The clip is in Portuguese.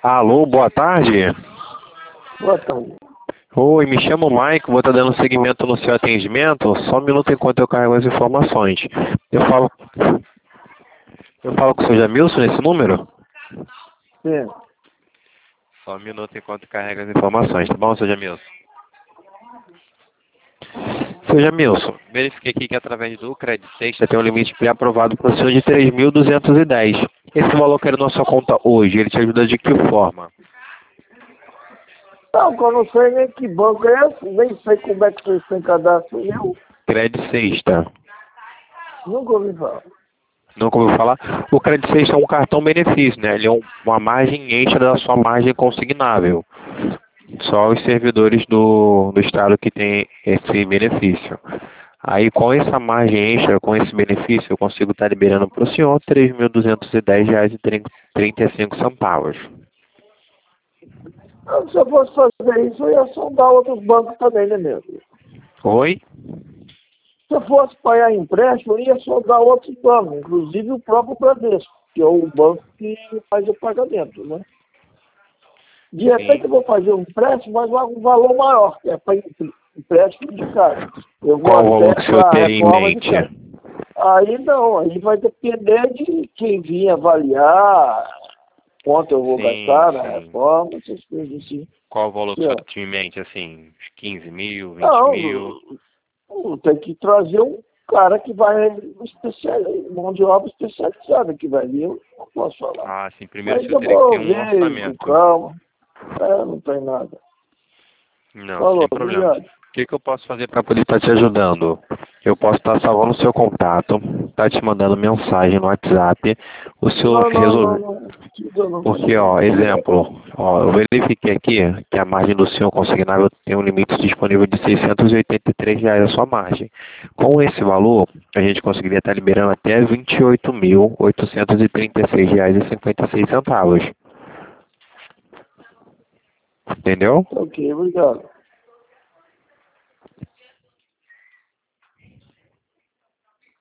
Alô, boa tarde. Boa tarde. Oi, me chamo Mike, vou estar dando seguimento no seu atendimento. Só um minuto enquanto eu carrego as informações. Eu falo, eu falo com o seu Jamilson nesse número? Sim. Só um minuto enquanto carrega as informações, tá bom, seu Jamilson? Seu Jamilson, verifiquei aqui que através do Credit Sexta tem um limite pré-aprovado para o senhor de 3.210. Esse valor que era na sua conta hoje, ele te ajuda de que forma? Não, eu não sei nem que banco é esse, nem sei como é que vocês têm cadastro eu. Credit Sexta. Nunca ouvi falar. Nunca ouviu falar? O Credit Sexta é um cartão benefício, né? Ele é uma margem extra da sua margem consignável. Só os servidores do estado que tem esse benefício. Aí com essa margem extra, com esse benefício, eu consigo estar liberando para o senhor R$ 3.210,35. Então, se eu fosse fazer isso, eu ia sondar outros bancos também, né, mesmo? Oi? Se eu fosse pagar empréstimo, eu ia sondar outros bancos, inclusive o próprio Bradesco, que é o banco que faz o pagamento, né? De repente Sim. eu vou fazer um empréstimo, mas um valor maior, que é para empréstimo de casa. Eu vou Qual o valor até que o senhor para a teria em reforma de mente? casa. Aí não, aí vai depender de quem vir avaliar quanto eu vou Sim, gastar na sim. reforma, essas coisas assim. Qual o valor que o senhor Certo. tinha em mente, assim? Uns 15 mil, 20 Não, mil? tem que trazer um cara que vai mão de obra especializada que vai vir, eu não posso falar. Ah, sim. Primeiro o Mas senhor eu teria que ter vou um ver com orçamento. calma. Não tem nada. Não, Falou, sem problemas. obrigado. O que eu posso fazer para poder estar te ajudando? Eu posso estar salvando o seu contato, tá te mandando mensagem no WhatsApp. O senhor resolve. Não precisa não. Porque, ó, Obrigado. exemplo, ó, eu verifiquei aqui que a margem do senhor consignável tem um limite disponível de R$ 683 a sua margem. Com esse valor, a gente conseguiria estar liberando até R$ 28.836,56. Entendeu? Ok, obrigado.